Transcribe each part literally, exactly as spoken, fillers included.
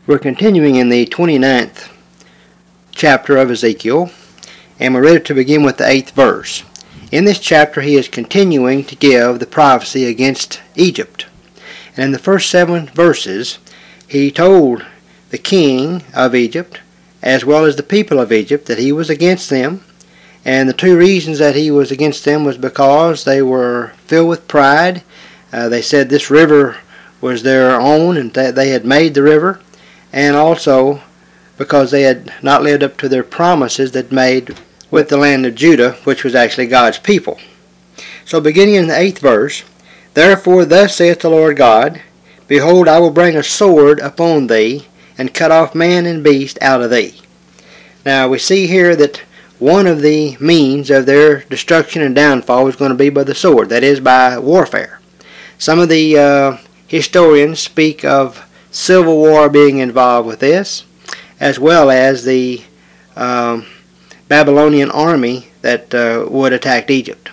We're continuing in the twenty-ninth chapter of Ezekiel, and we're ready to begin with the eighth verse. In this chapter, he is continuing to give the prophecy against Egypt. And in the first seven verses, he told the king of Egypt, as well as the people of Egypt, that he was against them. And the two reasons that he was against them was because they were filled with pride. Uh, they said this river was their own and that they had made the river. And also because they had not lived up to their promises that made with the land of Judah, which was actually God's people. So beginning in the eighth verse, Therefore thus saith the Lord God, Behold, I will bring a sword upon thee, and cut off man and beast out of thee. Now we see here that one of the means of their destruction and downfall was going to be by the sword, that is, by warfare. Some of the uh, historians speak of civil war being involved with this, as well as the um, Babylonian army that uh, would attack Egypt.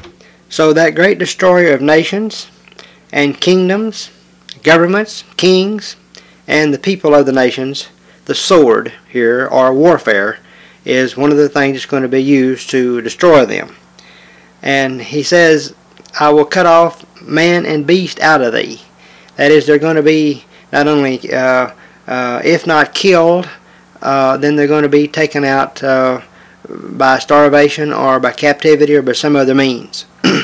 So that great destroyer of nations and kingdoms, governments, kings, and the people of the nations, the sword here, or warfare, is one of the things that's going to be used to destroy them. And he says, I will cut off man and beast out of thee. That is, they're going to be not only, uh, uh, if not killed, uh, then they're going to be taken out uh, by starvation or by captivity or by some other means.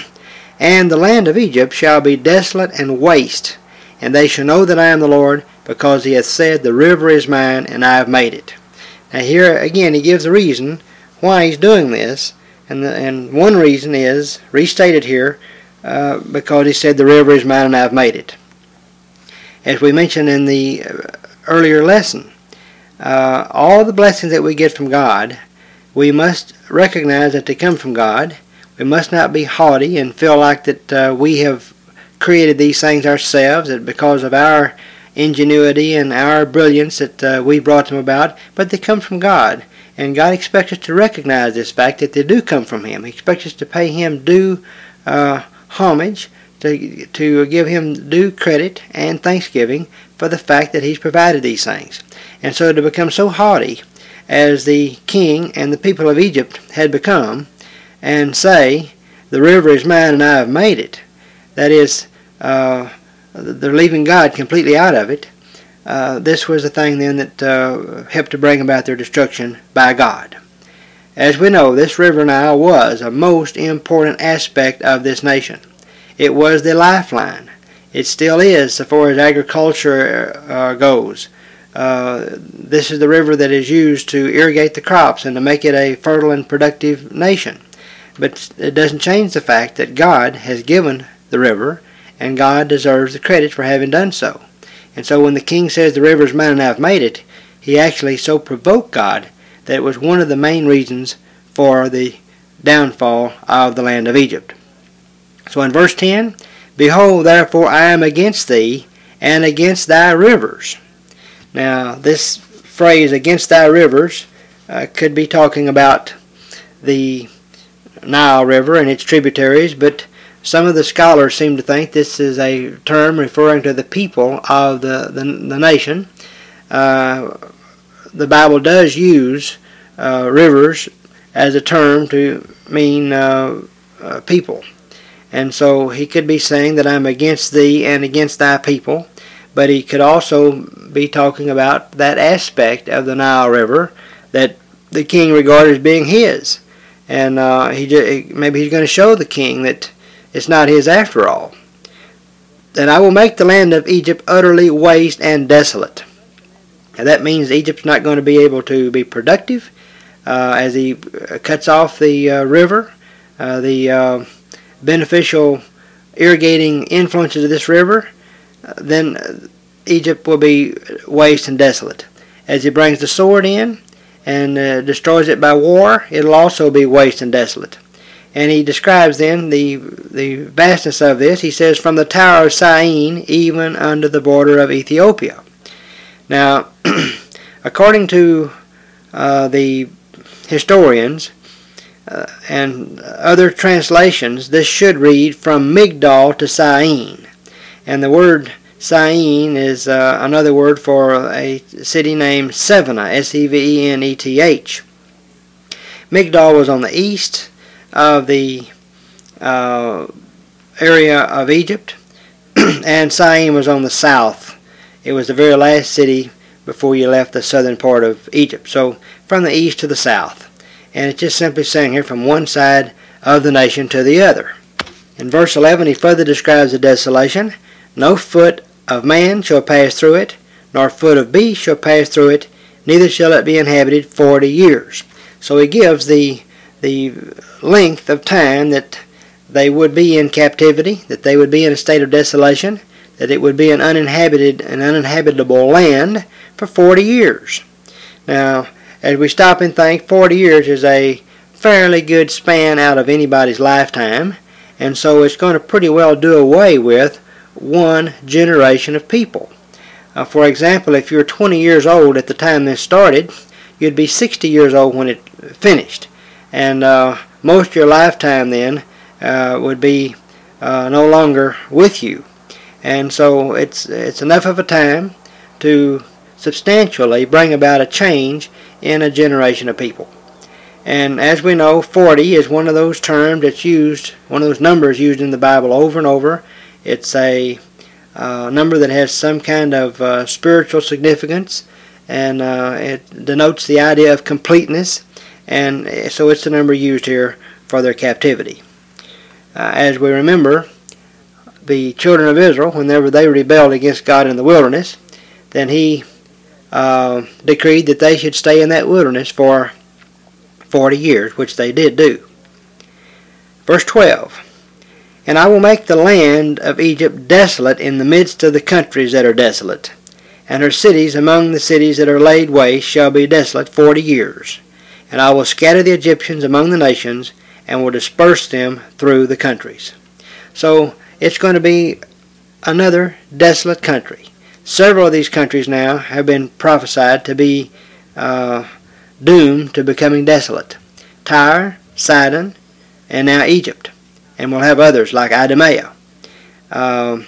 And the land of Egypt shall be desolate and waste, and they shall know that I am the Lord, because he hath said, The river is mine, and I have made it. Now here again he gives a reason why he's doing this, and the, and one reason is restated here, uh, because he said, The river is mine, and I have made it. As we mentioned in the earlier lesson, uh, all the blessings that we get from God, we must recognize that they come from God. We must not be haughty and feel like that uh, we have created these things ourselves, that because of our ingenuity and our brilliance that uh, we brought them about, but they come from God. And God expects us to recognize this fact that they do come from Him. He expects us to pay Him due uh, homage, to, to give Him due credit and thanksgiving for the fact that He's provided these things. And so to become so haughty as the king and the people of Egypt had become, and say, The river is mine and I have made it, that is, uh, they're leaving God completely out of it, uh, this was the thing then that uh, helped to bring about their destruction by God. As we know, this river Nile was a most important aspect of this nation. It was the lifeline. It still is, so far as agriculture uh, goes. Uh, this is the river that is used to irrigate the crops and to make it a fertile and productive nation. But it doesn't change the fact that God has given the river, and God deserves the credit for having done so. And so when the king says, The river is mine and I have made it, he actually so provoked God that it was one of the main reasons for the downfall of the land of Egypt. So in verse ten, Behold, therefore I am against thee, and against thy rivers. Now, this phrase, against thy rivers, uh, could be talking about the Nile River and its tributaries, but some of the scholars seem to think this is a term referring to the people of the, the, the nation. Uh, the Bible does use uh, rivers as a term to mean uh, uh, people. And so he could be saying that I'm against thee and against thy people, but he could also be talking about that aspect of the Nile River that the king regarded as being his. And uh, he just, maybe he's going to show the king that it's not his after all. That I will make the land of Egypt utterly waste and desolate. Now that means Egypt's not going to be able to be productive uh, as he cuts off the uh, river, uh, the uh, beneficial irrigating influences of this river. Uh, then Egypt will be waste and desolate. As he brings the sword in and uh, destroys it by war, it'll also be waste and desolate. And he describes then the the vastness of this. He says, From the tower of Syene even unto the border of Ethiopia. Now, according to uh, the historians uh, and other translations, this should read from Migdol to Syene. And the word Syene is uh, another word for a city named Sevenah, S E V E N E T H. Migdol was on the east of the uh, area of Egypt, and Syene was on the south. It was the very last city before you left the southern part of Egypt. So from the east to the south. And it's just simply saying here from one side of the nation to the other. In verse eleven, he further describes the desolation. No foot of man shall pass through it, nor foot of beast shall pass through it, neither shall it be inhabited forty years. So he gives the the length of time that they would be in captivity, that they would be in a state of desolation, that it would be an uninhabited, an uninhabitable land for forty years. Now, as we stop and think, forty years is a fairly good span out of anybody's lifetime, and so it's going to pretty well do away with one generation of people. Uh, for example, if you're twenty years old at the time this started, you'd be sixty years old when it finished, and uh, most of your lifetime then uh, would be uh, no longer with you. And so it's it's enough of a time to substantially bring about a change in a generation of people. And as we know, forty is one of those terms that's used, one of those numbers used in the Bible over and over. It's a uh, number that has some kind of uh, spiritual significance, and uh, it denotes the idea of completeness, and so it's the number used here for their captivity. Uh, as we remember, the children of Israel, whenever they rebelled against God in the wilderness, then he uh, decreed that they should stay in that wilderness for forty years, which they did do. Verse twelve, and I will make the land of Egypt desolate in the midst of the countries that are desolate, and her cities among the cities that are laid waste shall be desolate forty years. And I will scatter the Egyptians among the nations, and will disperse them through the countries. So it's going to be another desolate country. Several of these countries now have been prophesied to be uh, doomed to becoming desolate. Tyre, Sidon, and now Egypt. And we'll have others like Idumea. Um,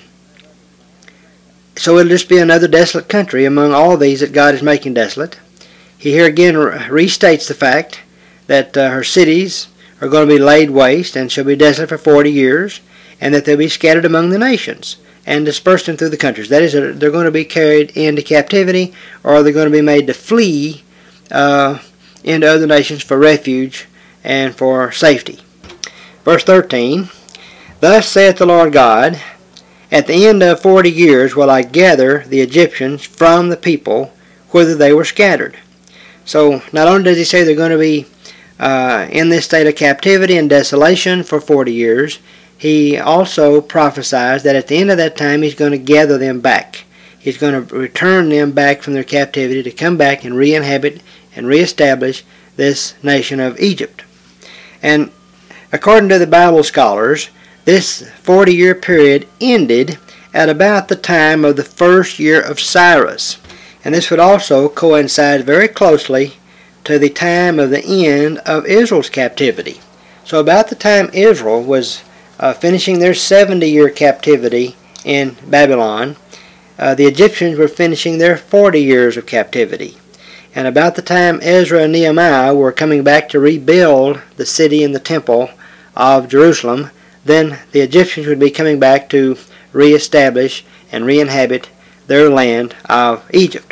so it'll just be another desolate country among all these that God is making desolate. He here again restates the fact that uh, her cities are going to be laid waste and shall be desolate for forty years, and that they'll be scattered among the nations and dispersed them through the countries. That is, they're going to be carried into captivity, or they're going to be made to flee uh, into other nations for refuge and for safety. Verse thirteen, thus saith the Lord God, at the end of forty years will I gather the Egyptians from the people whither they were scattered. So not only does he say they're going to be uh, in this state of captivity and desolation for forty years, he also prophesies that at the end of that time he's going to gather them back. He's going to return them back from their captivity to come back and re-inhabit and re-establish this nation of Egypt. And according to the Bible scholars, this forty-year period ended at about the time of the first year of Cyrus. And this would also coincide very closely to the time of the end of Israel's captivity. So about the time Israel was uh, finishing their seventy-year captivity in Babylon, uh, the Egyptians were finishing their forty years of captivity. And about the time Ezra and Nehemiah were coming back to rebuild the city and the temple of Jerusalem, then the Egyptians would be coming back to reestablish and re-inhabit their land of Egypt.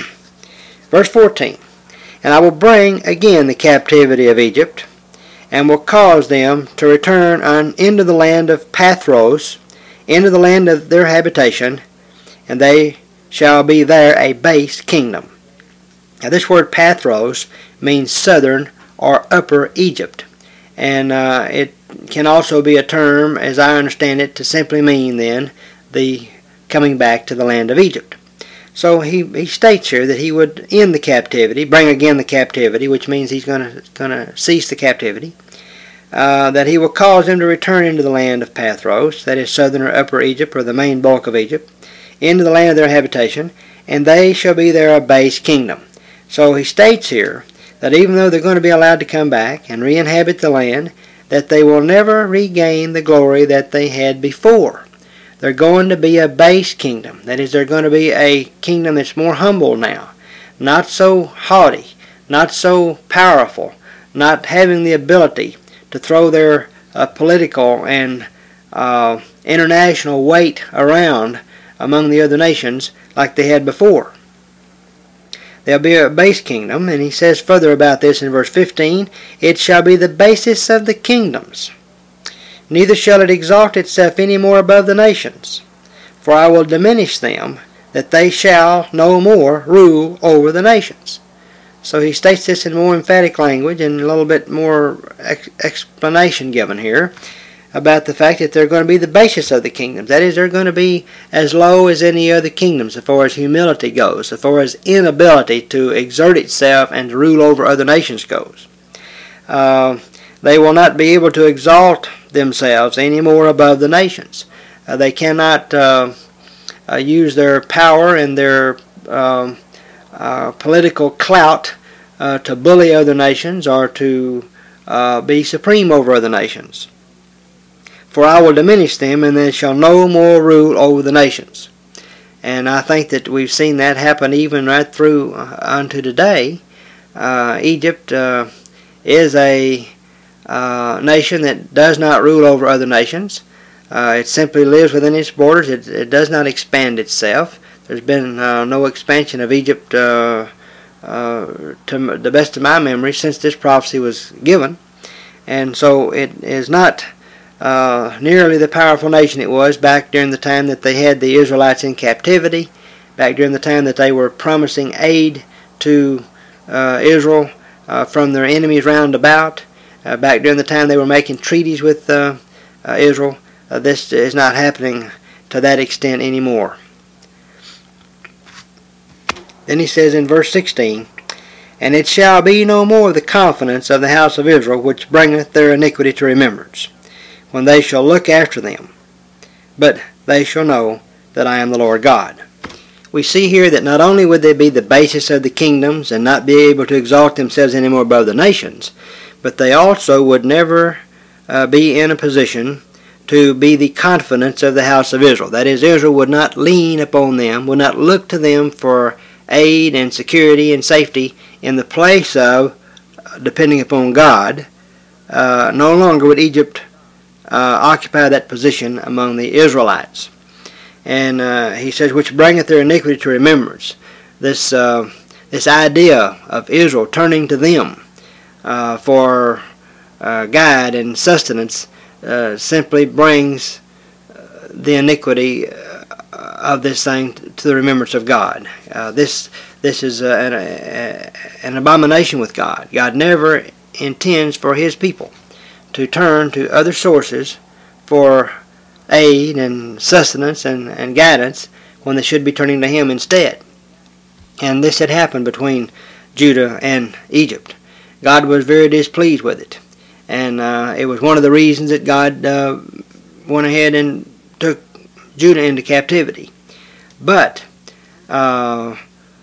Verse fourteen, and I will bring again the captivity of Egypt, and will cause them to return on into the land of Pathros, into the land of their habitation, and they shall be there a base kingdom. Now this word Pathros means southern or upper Egypt, and uh, it can also be a term, as I understand it, to simply mean then the coming back to the land of Egypt. So he, he states here that he would end the captivity, bring again the captivity, which means he's going to going to cease the captivity, uh, that he will cause them to return into the land of Pathros, that is southern or upper Egypt, or the main bulk of Egypt, into the land of their habitation, and they shall be there a base kingdom. So he states here that even though they're going to be allowed to come back and re-inhabit the land, that they will never regain the glory that they had before. They're going to be a base kingdom. That is, they're going to be a kingdom that's more humble now, not so haughty, not so powerful, not having the ability to throw their uh, political and uh, international weight around among the other nations like they had before. There'll be a base kingdom, and he says further about this in verse fifteen, "It shall be the basis of the kingdoms, neither shall it exalt itself any more above the nations. For I will diminish them, that they shall no more rule over the nations." So he states this in more emphatic language and a little bit more ex explanation given here about the fact that they're going to be the basis of the kingdoms. That is, they're going to be as low as any other kingdoms as far as humility goes, as far as inability to exert itself and to rule over other nations goes. Uh, they will not be able to exalt themselves any more above the nations. Uh, they cannot uh, uh, use their power and their um, uh, political clout uh, to bully other nations or to uh, be supreme over other nations. "For I will diminish them, and they shall no more rule over the nations." And I think that we've seen that happen even right through uh, unto today. Uh, Egypt uh, is a uh, nation that does not rule over other nations. Uh, it simply lives within its borders. It, it does not expand itself. There's been uh, no expansion of Egypt, uh, uh, to the best of my memory, since this prophecy was given. And so it is not Uh, nearly the powerful nation it was back during the time that they had the Israelites in captivity, back during the time that they were promising aid to uh, Israel uh, from their enemies round about, uh, back during the time they were making treaties with uh, uh, Israel. Uh, this is not happening to that extent anymore. Then he says in verse sixteen, "And it shall be no more the confidence of the house of Israel, which bringeth their iniquity to remembrance, when they shall look after them, but they shall know that I am the Lord God." We see here that not only would they be the basis of the kingdoms and not be able to exalt themselves any more above the nations, but they also would never uh, be in a position to be the confidence of the house of Israel. That is, Israel would not lean upon them, would not look to them for aid and security and safety in the place of depending upon God. Uh, no longer would Egypt Uh, occupy that position among the Israelites. And uh, he says, "Which bringeth their iniquity to remembrance." This uh, this idea of Israel turning to them uh, for uh, guide and sustenance uh, simply brings uh, the iniquity uh, of this thing to the remembrance of God. Uh, this this is uh, an, uh, an abomination with God. God never intends for His people to turn to other sources for aid and sustenance and, and guidance when they should be turning to Him instead. And this had happened between Judah and Egypt. God was very displeased with it. And uh, it was one of the reasons that God uh, went ahead and took Judah into captivity. But uh,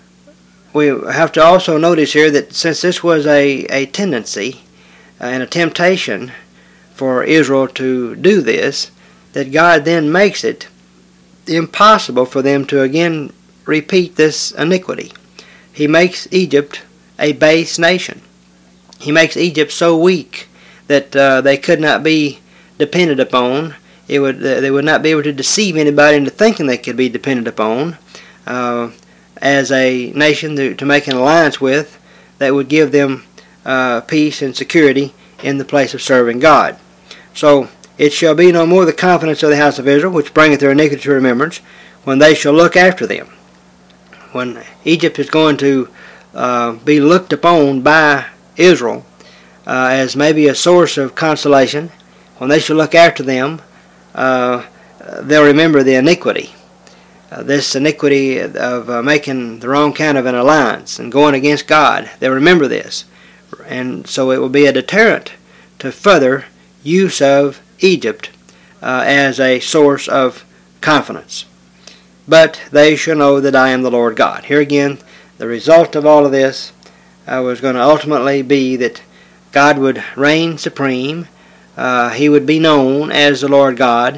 we have to also notice here that since this was a, a tendency and a temptation for Israel to do this, that God then makes it impossible for them to again repeat this iniquity. He makes Egypt a base nation. He makes Egypt so weak that uh, they could not be depended upon. It would uh, they would not be able to deceive anybody into thinking they could be depended upon uh, as a nation to, to make an alliance with that would give them uh, peace and security in the place of serving God. So, "It shall be no more the confidence of the house of Israel, which bringeth their iniquity to remembrance, when they shall look after them." When Egypt is going to uh, be looked upon by Israel uh, as maybe a source of consolation, when they shall look after them, uh, they'll remember the iniquity. Uh, this iniquity of uh, making the wrong kind of an alliance and going against God. They'll remember this. And so it will be a deterrent to further use of Egypt uh, as a source of confidence. "But they shall know that I am the Lord God." Here again, the result of all of this uh, was going to ultimately be that God would reign supreme. Uh, he would be known as the Lord God,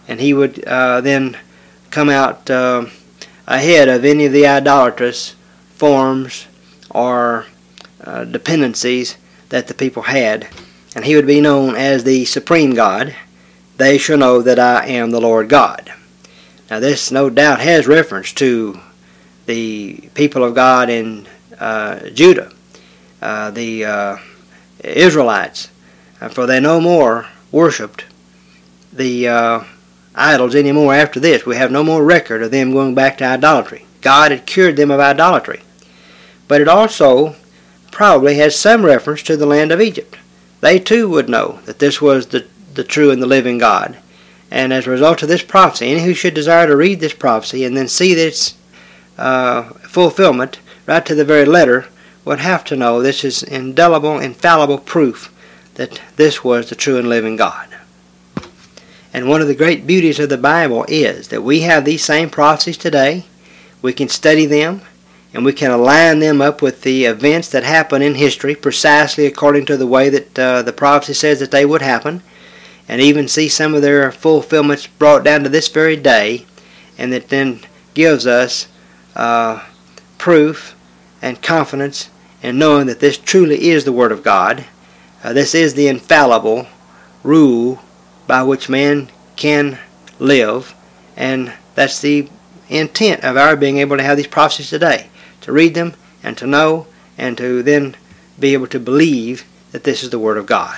and he would uh, then come out uh, ahead of any of the idolatrous forms or uh, dependencies that the people had, and he would be known as the supreme God. They shall know that I am the Lord God. Now this no doubt has reference to the people of God in uh, Judah, uh, the uh, Israelites, uh, for they no more worshipped the uh, idols anymore after this. We have no more record of them going back to idolatry. God had cured them of idolatry. But it also probably has some reference to the land of Egypt. They too would know that this was the, the true and the living God. And as a result of this prophecy, any who should desire to read this prophecy and then see this uh, fulfillment right to the very letter would have to know this is indelible, infallible proof that this was the true and living God. And one of the great beauties of the Bible is that we have these same prophecies today. We can study them, and we can align them up with the events that happen in history precisely according to the way that uh, the prophecy says that they would happen, and even see some of their fulfillments brought down to this very day, and that then gives us uh, proof and confidence in knowing that this truly is the Word of God. Uh, this is the infallible rule by which man can live, and that's the intent of our being able to have these prophecies today, to read them and to know and to then be able to believe that this is the Word of God.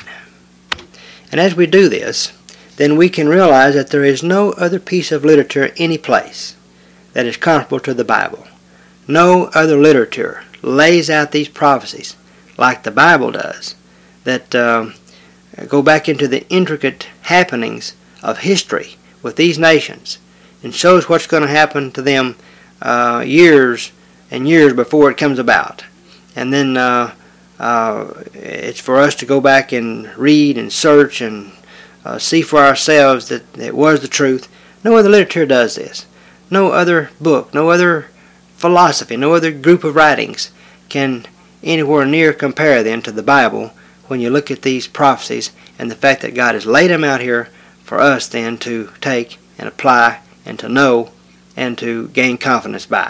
And as we do this, then we can realize that there is no other piece of literature any place that is comparable to the Bible. No other literature lays out these prophecies like the Bible does, that um, go back into the intricate happenings of history with these nations and shows what's going to happen to them uh, years and years before it comes about. And then uh, uh, it's for us to go back and read and search and uh, see for ourselves that it was the truth. No other literature does this. No other book, no other philosophy, no other group of writings can anywhere near compare then to the Bible when you look at these prophecies and the fact that God has laid them out here for us then to take and apply and to know and to gain confidence by.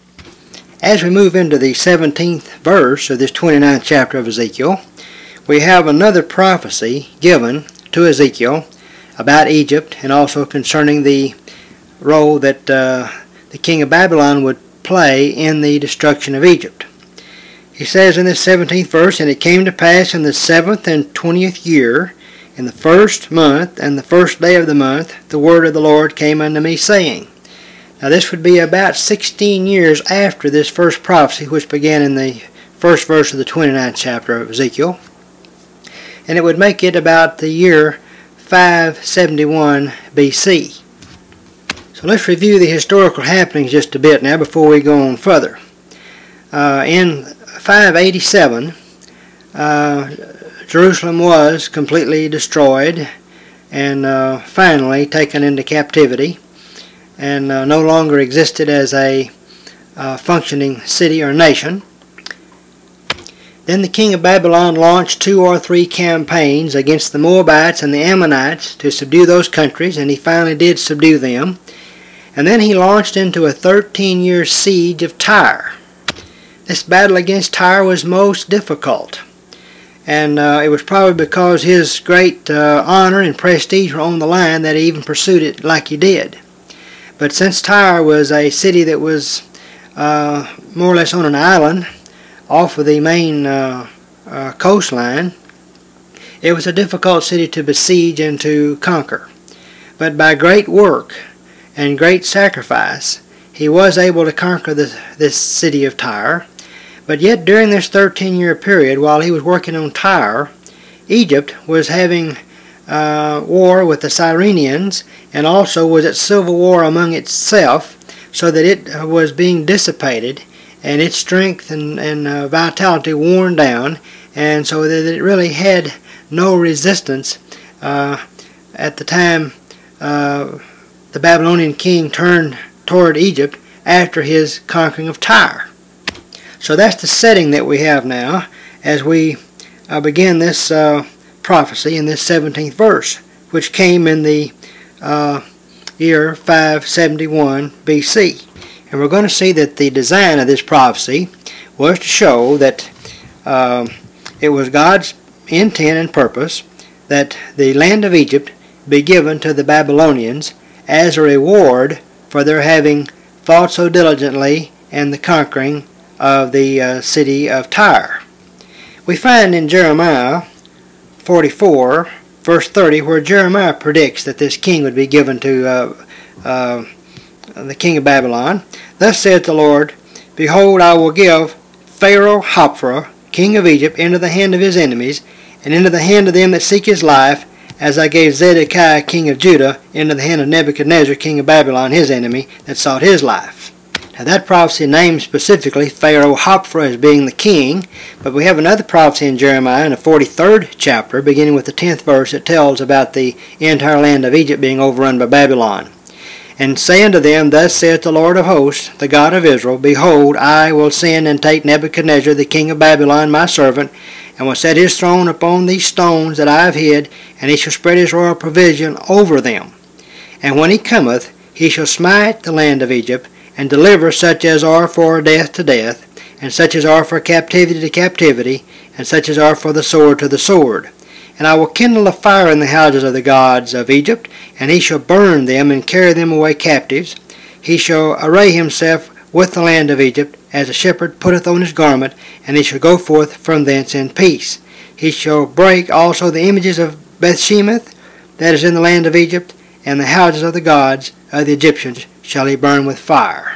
As we move into the seventeenth verse of this twenty-ninth chapter of Ezekiel, we have another prophecy given to Ezekiel about Egypt and also concerning the role that uh, the king of Babylon would play in the destruction of Egypt. He says in this seventeenth verse, "And it came to pass in the seventh and twentieth year, in the first month and the first day of the month, the word of the Lord came unto me, saying." Now this would be about sixteen years after this first prophecy, which began in the first verse of the twenty-ninth chapter of Ezekiel. And it would make it about the year five seventy-one B C. So let's review the historical happenings just a bit now before we go on further. Uh, in five eighty-seven, uh, Jerusalem was completely destroyed and uh, finally taken into captivity, and uh, no longer existed as a uh, functioning city or nation. Then the king of Babylon launched two or three campaigns against the Moabites and the Ammonites to subdue those countries, and he finally did subdue them. And then he launched into a thirteen-year siege of Tyre. This battle against Tyre was most difficult, and uh, it was probably because his great uh, honor and prestige were on the line that he even pursued it like he did. But since Tyre was a city that was uh, more or less on an island off of the main uh, uh, coastline, it was a difficult city to besiege and to conquer. But by great work and great sacrifice, he was able to conquer the, this city of Tyre. But yet during this thirteen-year period, while he was working on Tyre, Egypt was having uh, war with the Cyrenians, and also was at civil war among itself, so that it was being dissipated and its strength and, and uh, vitality worn down, and so that it really had no resistance uh, at the time uh, the Babylonian king turned toward Egypt after his conquering of Tyre. So that's the setting that we have now as we uh, begin this uh, prophecy in this seventeenth verse, which came in the uh, year five seventy-one B C. And we're going to see that the design of this prophecy was to show that uh, it was God's intent and purpose that the land of Egypt be given to the Babylonians as a reward for their having fought so diligently in the conquering of the uh, city of Tyre. We find in Jeremiah forty-four, verse thirty, where Jeremiah predicts that this king would be given to uh, uh, the king of Babylon. Thus saith the Lord, Behold, I will give Pharaoh Hophra, king of Egypt, into the hand of his enemies, and into the hand of them that seek his life, as I gave Zedekiah, king of Judah, into the hand of Nebuchadnezzar, king of Babylon, his enemy, that sought his life. Now that prophecy names specifically Pharaoh Hophra as being the king, but we have another prophecy in Jeremiah in the forty-third chapter, beginning with the tenth verse, that tells about the entire land of Egypt being overrun by Babylon. And say unto them, Thus saith the Lord of hosts, the God of Israel, Behold, I will send and take Nebuchadnezzar, the king of Babylon, my servant, and will set his throne upon these stones that I have hid, and he shall spread his royal provision over them. And when he cometh, he shall smite the land of Egypt, and deliver such as are for death to death, and such as are for captivity to captivity, and such as are for the sword to the sword. And I will kindle a fire in the houses of the gods of Egypt, and he shall burn them and carry them away captives. He shall array himself with the land of Egypt, as a shepherd putteth on his garment, and he shall go forth from thence in peace. He shall break also the images of Bethshemeth, that is in the land of Egypt, and the houses of the gods of the Egyptians shall he burn with fire.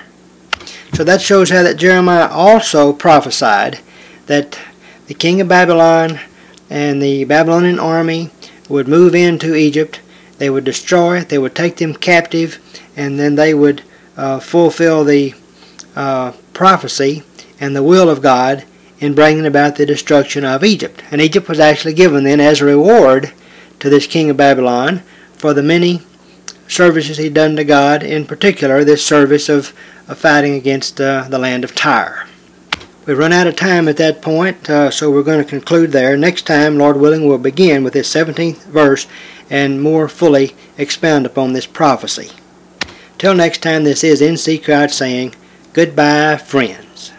So that shows how that Jeremiah also prophesied that the king of Babylon and the Babylonian army would move into Egypt. They would destroy it, they would take them captive, and then they would uh, fulfill the uh, prophecy and the will of God in bringing about the destruction of Egypt. And Egypt was actually given then as a reward to this king of Babylon for the many services he'd done to God, in particular this service of, of fighting against uh, the land of Tyre. We've run out of time at that point, uh, so we're going to conclude there. Next time, Lord willing, we'll begin with this seventeenth verse and more fully expound upon this prophecy. Till next time, this is N C Crouch saying, Goodbye, friends.